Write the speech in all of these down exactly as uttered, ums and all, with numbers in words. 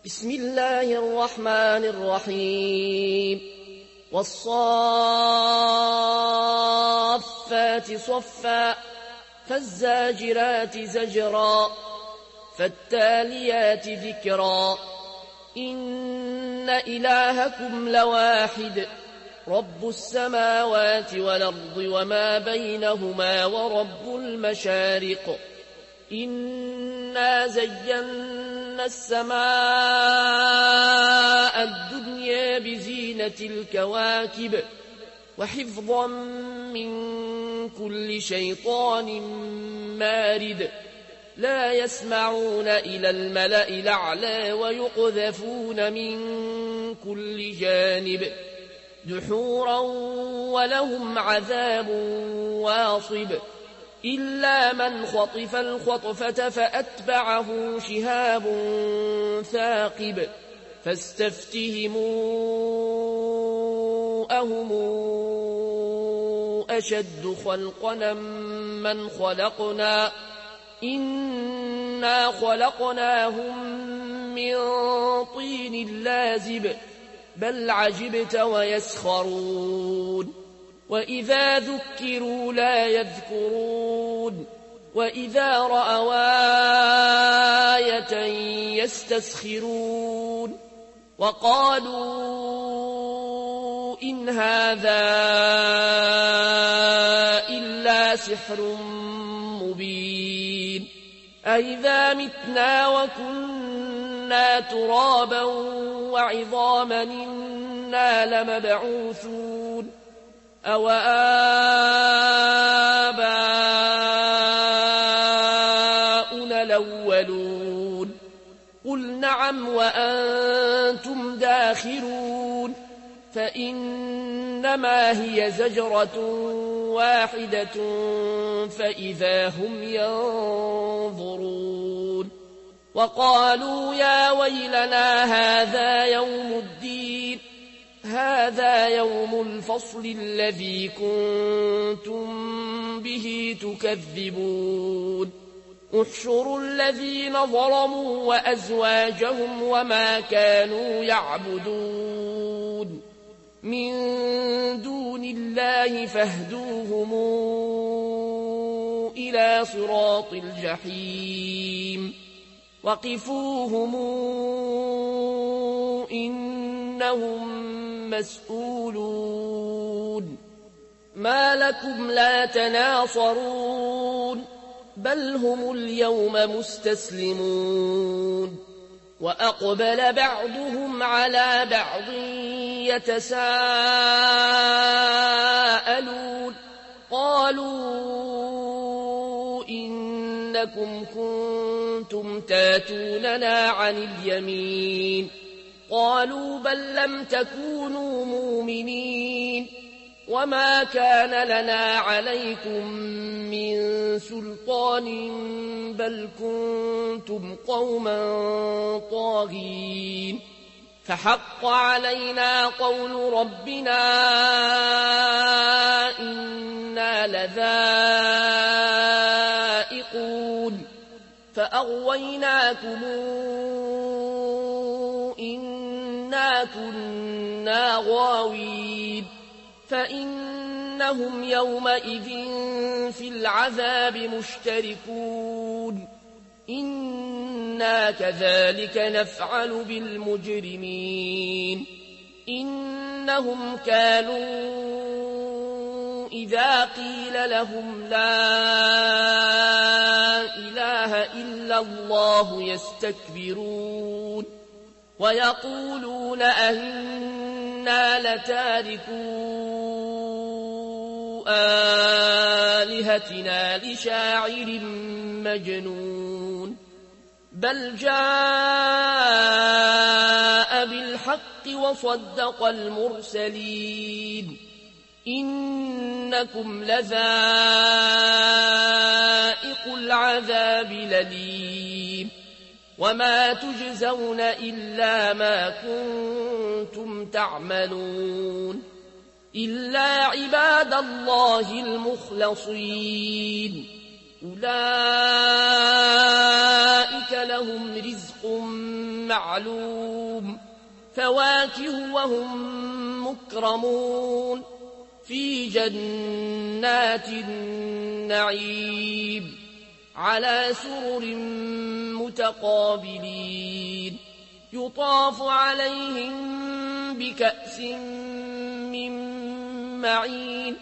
بسم الله الرحمن الرحيم والصافات صفا فالزاجرات زجرا فالتاليات ذكرا إن إلهكم لواحد رب السماوات والأرض وما بينهما ورب المشارق إنا زينا السماء الدنيا بزينة الكواكب وحفظا من كل شيطان مارد لا يسمعون إلى الملأ الأعلى ويقذفون من كل جانب دحورا ولهم عذاب واصب إلا من خطف الخطفة فأتبعه شهاب ثاقب فاستفتهموا أهم أشد خلقنا من خلقنا إنا خلقناهم من طين لازب بل عجبت ويسخرون وإذا ذكروا لا يذكرون وإذا رأوا آية يستسخرون وقالوا إن هذا إلا سحر مبين أئذا متنا وكنا ترابا وعظاما إنا لمبعوثون أو آباؤنا الأولون قل نعم وأنتم داخرون فإنما هي زجرة واحدة فإذا هم ينظرون وقالوا يا ويلنا هذا يوم الدين هذا يوم الفصل الذي كنتم به تكذبون احشروا الذين ظلموا وأزواجهم وما كانوا يعبدون من دون الله فاهدوهم إلى صراط الجحيم وقفوهم إنهم مسؤولون ما لكم لا تناصرون بل هم اليوم مستسلمون وأقبل بعضهم على بعض يتساءلون قالوا إنكم كنتم تاتوننا عن اليمين قالوا بل لم تكونوا مؤمنين وما كان لنا عليكم من سلطان بل كنتم قوما طاغين فحق علينا قول ربنا إنا لذائقون فأغويناكم إنا كنا غاوين فإنهم يومئذ في العذاب مشتركون إنا كذلك نفعل بالمجرمين إنهم كانوا إذا قيل لهم لا إله إلا الله يستكبرون ويقولون أئنا لتاركو آلهتنا لشاعر مجنون بل جاء بالحق وصدق المرسلين إنكم لذائق العذاب الأليم وما تجزون إلا ما كنتم تعملون إلا عباد الله المخلصين أولئك لهم رزق معلوم فواكه وهم مكرمون في جنات النعيم على سرر متقابلين يطاف عليهم بكأس من معين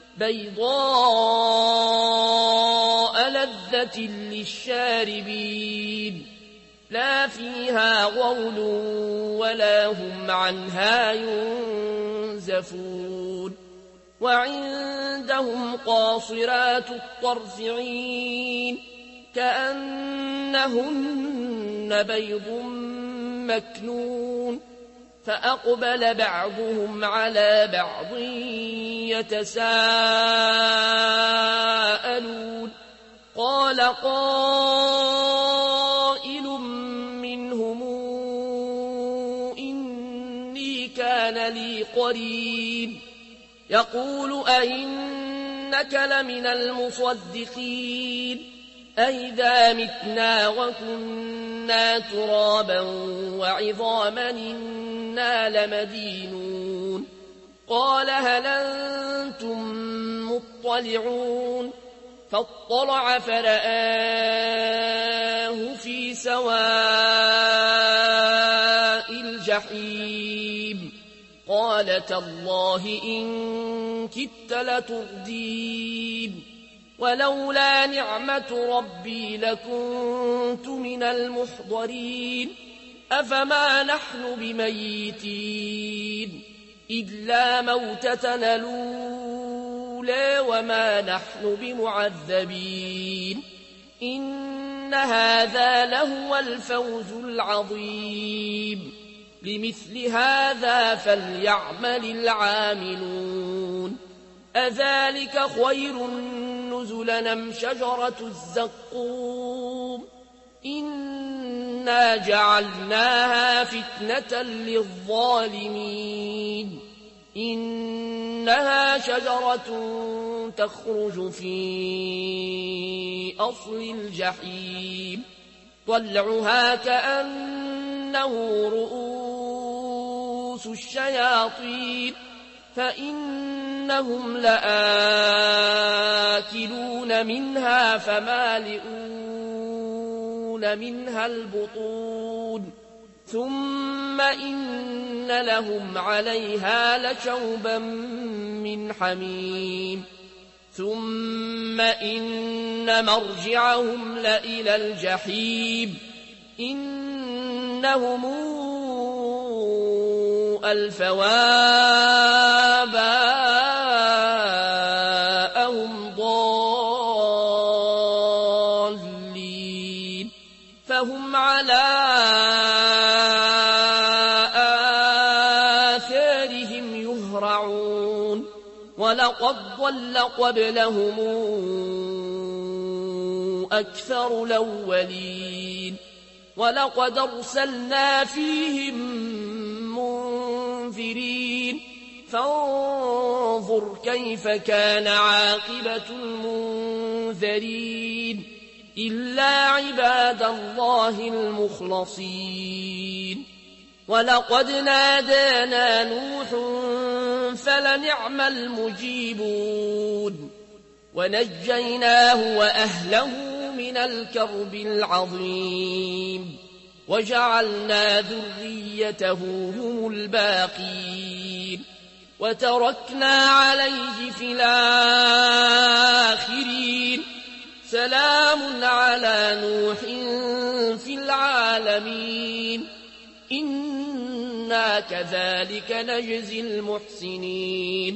بيضاء لذة للشاربين لا فيها غول ولا هم عنها ينزفون وعندهم قاصرات الطرف عين كأنهن بيض مكنون فأقبل بعضهم على بعض يتساءلون قال قائل منهم إني كان لي قرين يقول أئنك لمن المصدقين أئذا متنا وكنا ترابا وعظاما إنا لمدينون قال هل أنتم مطلعون فاطلع فرآه في سواء الجحيم قال تالله إن كدت لتردين ولولا نعمة ربي لكنت من المحضرين أفما نحن بميتين إلا موتتنا الأولى وما نحن بمعذبين إن هذا لهو الفوز العظيم لمثل هذا فليعمل العاملون أذلك خير نزلا أم شجرة الزقوم إنا جعلناها فتنة للظالمين إنها شجرة تخرج في أصل الجحيم طلعها كأنه رؤوس الشياطين فإنهم لآكلون منها فمالئون منها البطون ثم إن لهم عليها لشوبا من حميم ثم إن مرجعهم لإلى الجحيم إنهم ألفوا آباءهم ضالين فهم على آثارهم يهرعون ولقد ضل قبلهم أكثر الأولين ولقد أرسلنا فيهم منذرين فانظر كيف كان عاقبة المنذرين إلا عباد الله المخلصين ولقد نادانا نوح فلنعم المجيبون ونجيناه وأهله من الكرب العظيم وجعلنا ذريته هم الباقين وتركنا عليه في الآخرين سلام على نوح في العالمين إنا كذلك نجزي المحسنين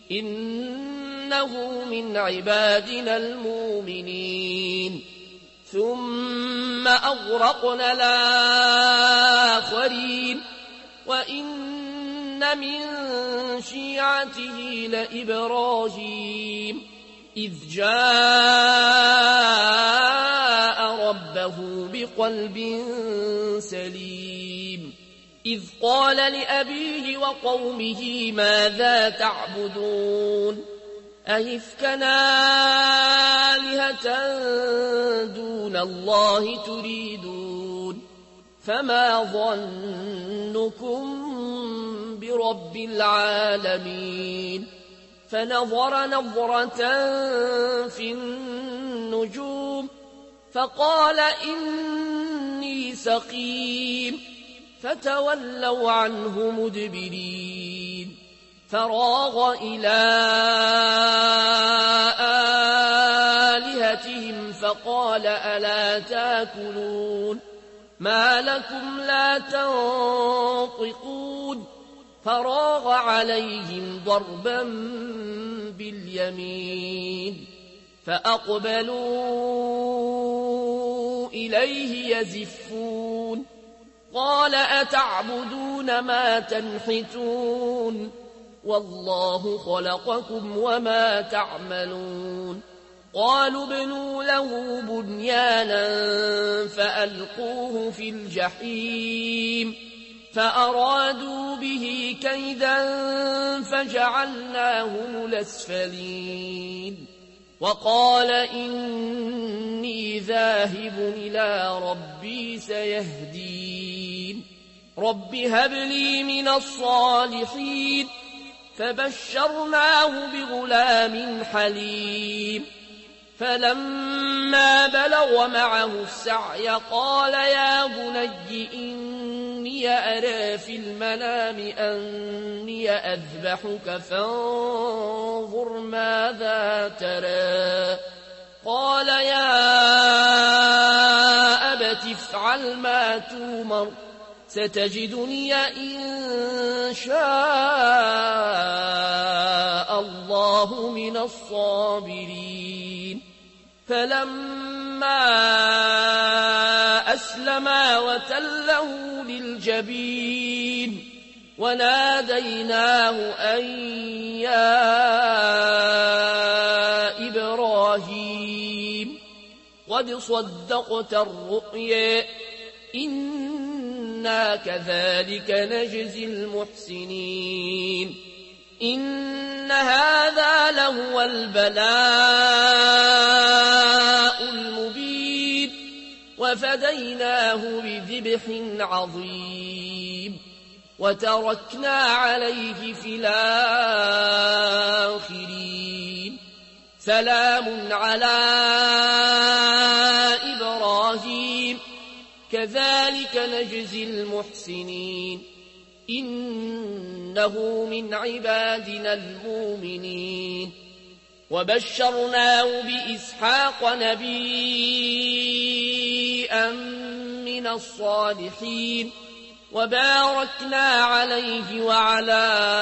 إنه من عبادنا المؤمنين ثم أغرقنا الآخرين وإن من شيعته لإبراهيم إذ جاء ربه بقلب سليم إذ قال لأبيه وقومه ماذا تعبدون أئفكا آلهة دون الله تريدون فما ظنكم برب العالمين فنظر نظرة في النجوم فقال إني سقيم فتولوا عنه مدبرين فراغ إلى آلهتهم فقال ألا تاكلون ما لكم لا تنطقون فراغ عليهم ضربا باليمين فأقبلوا إليه يزفون قال أتعبدون ما تنحتون والله خلقكم وما تعملون قالوا ابنوا له بنيانا فألقوه في الجحيم فأرادوا به كيدا فجعلناهم الأسفلين وقال إني ذاهب إلى ربي سيهدين رب هب لي من الصالحين فبشرناه بغلام حليم فلما بلغ معه السعي قال يا بني إني أرى في المنام أني أذبحك فانظر ماذا ترى قال يا أبت افعل ما تومر ستجدني إن شاء الله من الصابرين فلما أسلما وتله للجبين وناديناه أن يا إبراهيم قد صدقت الرؤيا إنا كذلك نجزي المحسنين إن هذا لهو البلاء المبين وفديناه بذبح عظيم وتركنا عليه في الآخرين سلام على إبراهيم كذلك نجزي المحسنين إنه من عبادنا المؤمنين وبشرناه بإسحاق نبيا من الصالحين وباركنا عليه وعلى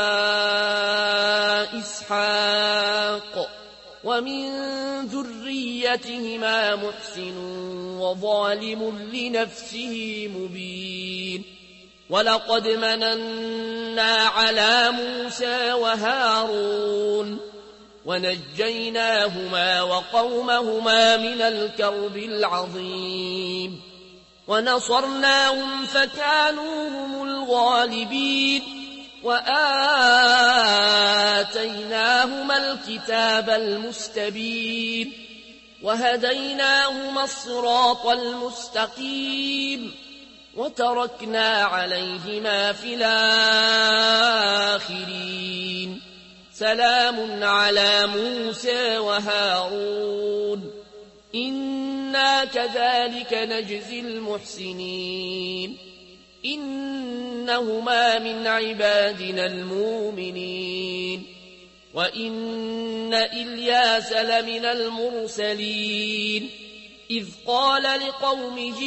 إسحاق ومن ذريتهما محسن وظالم لنفسه مبين ولقد مننا على موسى وهارون ونجيناهما وقومهما من الكرب العظيم ونصرناهم فكانوا هم الغالبين وآتيناهما الكتاب المستبين وهديناهما الصراط المستقيم وتركنا عليهما في الآخرين سلام على موسى وهارون إنا كذلك نجزي المحسنين إنهما من عبادنا المؤمنين وإن إلياس لمن المرسلين إذ قال لقومه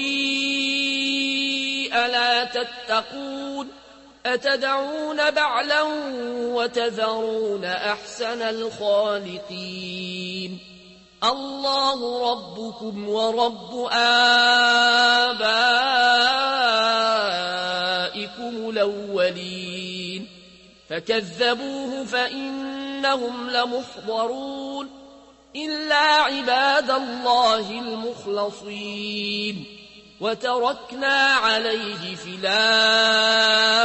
ألا تتقون أتدعون بعلا وتذرون أحسن الخالقين الله ربكم ورب آبائكم الأولين فكذبوه فإنهم لمحضرون إلا عباد الله المخلصين وتركنا عليه في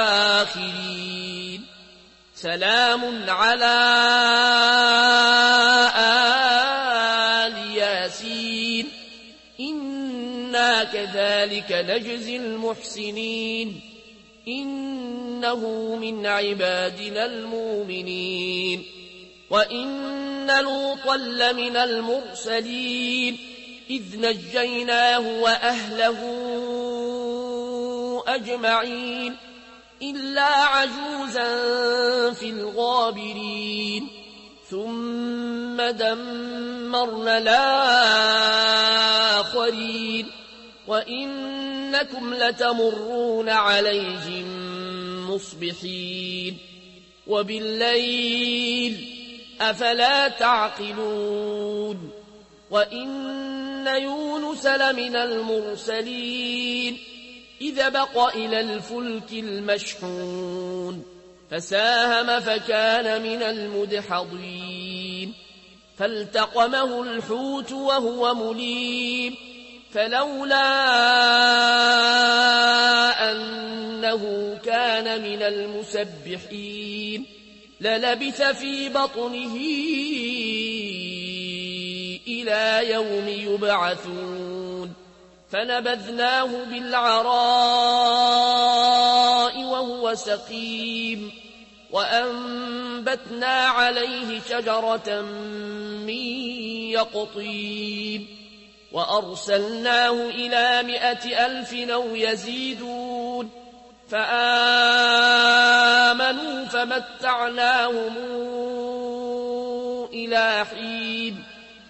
الآخرين سلام على وكذلك نجزي المحسنين إنه من عبادنا المؤمنين وإن لوطا لمن المرسلين إذ نجيناه وأهله أجمعين إلا عجوزا في الغابرين ثم دمرنا الآخرين وإنكم لتمرون عليهم مصبحين وبالليل أفلا تعقلون وإن يونس لمن المرسلين إذا بق إلى الفلك المشحون فساهم فكان من المدحضين فالتقمه الحوت وهو مليم فلولا أنه كان من المسبحين للبث في بطنه إلى يوم يبعثون فنبذناه بالعراء وهو سقيم وأنبتنا عليه شجرة من يقطين وأرسلناه إلى مائة ألف أو يزيدون فآمنوا فمتعناهم إلى حين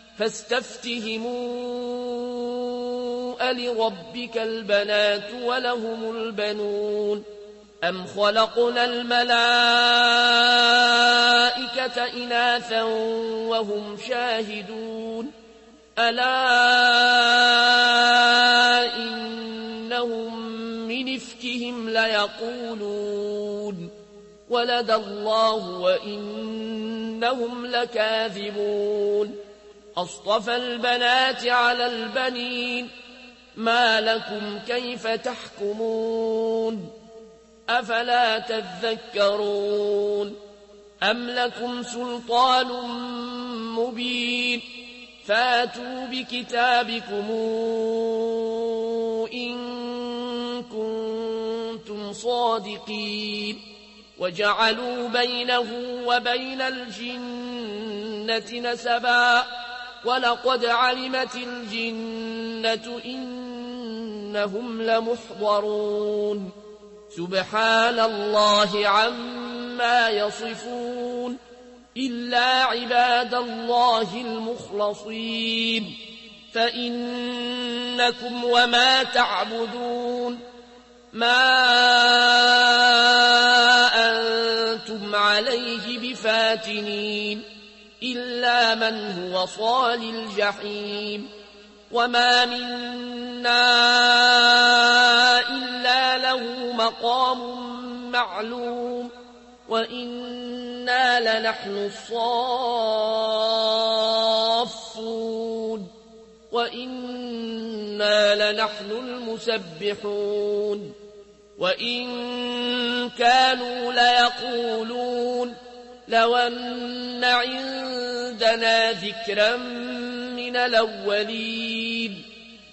فاستفتهموا ألربك البنات ولهم البنون أم خلقنا الملائكة إناثا وهم شاهدون ألا إنهم من إفكهم ليقولون ولد الله وإنهم لكاذبون أصطفى البنات على البنين ما لكم كيف تحكمون أفلا تذكرون أم لكم سلطان مبين فاتوا بكتابكم إن كنتم صادقين وجعلوا بينه وبين الجنة نسبا ولقد علمت الجنة إنهم لمحضرون سبحان الله عما يصفون إلا عباد الله المخلصين فإنكم وما تعبدون ما أنتم عليه بفاتنين إلا من هو صال الجحيم وما منا إلا له مقام معلوم وإنا لنحن الصافون وإنا لنحن المسبحون وإن كانوا ليقولون لو أن عندنا ذكرا من الأولين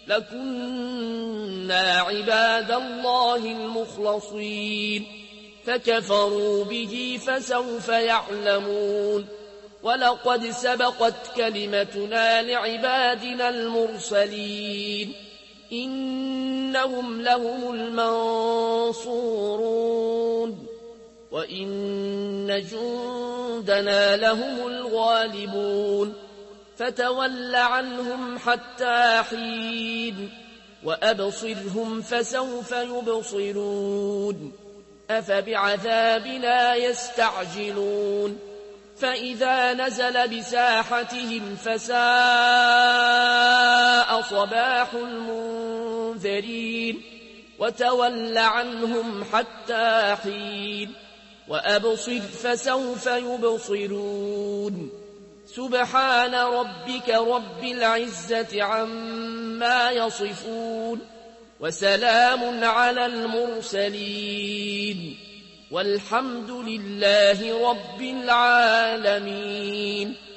لكنا عباد الله المخلصين فكفروا به فسوف يعلمون ولقد سبقت كلمتنا لعبادنا المرسلين إنهم لهم المنصورون وإن جندنا لهم الغالبون فتول عنهم حتى حين وأبصرهم فسوف يبصرون أفبعذابنا يستعجلون فإذا نزل بساحتهم فساء صباح المنذرين وتول عنهم حتى حين وأبصر فسوف يبصرون سبحان ربك رب العزة عما يصفون وسلام على المرسلين والحمد لله رب العالمين.